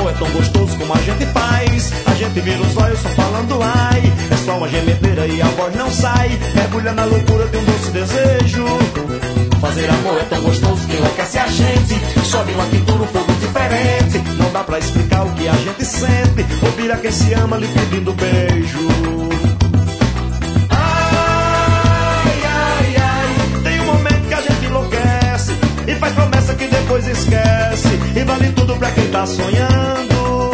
amor é tão gostoso como a gente faz. A gente vira os olhos só falando ai. É só uma gemedeira e a voz não sai. Mergulha na loucura de um doce desejo. Fazer amor é tão gostoso que enlouquece a gente. Sobe uma quintura, um fogo diferente. Não dá pra explicar o que a gente sente. Ouvir a quem se ama lhe pedindo beijo. Ai, ai, ai. Tem um momento que a gente enlouquece e faz promessa que depois esquece. E vale tudo pra quem tá sonhando.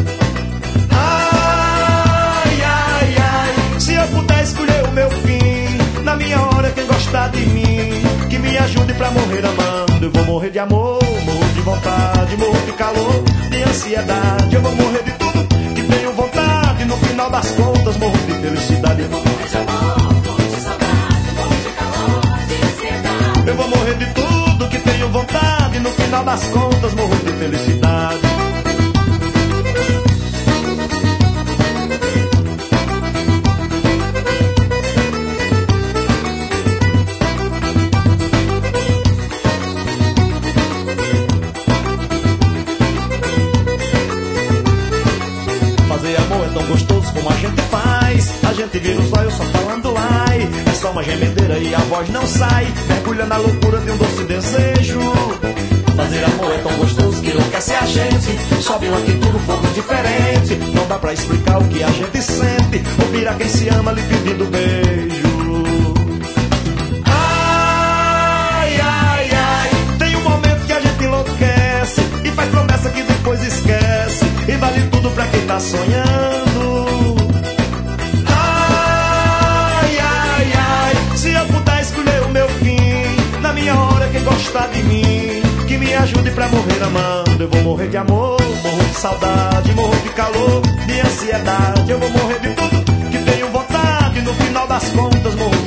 Ai, ai, ai. Se eu puder escolher o meu fim, na minha hora quem gostar de mim, que me ajude pra morrer amando. Eu vou morrer de amor, morro de vontade, morro de calor, de ansiedade. Eu vou morrer de tudo que tenho vontade. No final das contas morro de felicidade. Eu vou morrer de amor, morro de saudade, morro de calor, de ansiedade. Eu vou morrer de tudo que tenho vontade. No final das contas morro de felicidade. Gostoso como a gente faz. A gente vira os olhos só falando ai. É só uma gemedeira e a voz não sai. Mergulha na loucura de um doce desejo. Fazer amor é tão gostoso que enlouquece a gente. Sobe uma quintura, um fogo diferente. Não dá pra explicar o que a gente sente. Ouvir a quem se ama lhe pedindo beijo. Ai, ai, ai. Tem um momento que a gente enlouquece e faz promessa que depois esquece. E vale tudo pra quem tá sonhando. Ai, ai, ai. Se eu puder escolher o meu fim, na minha hora quem gostar de mim, que me ajude pra morrer amando. Eu vou morrer de amor, morro de saudade, morro de calor, de ansiedade. Eu vou morrer de tudo que tenho vontade. No final das contas morro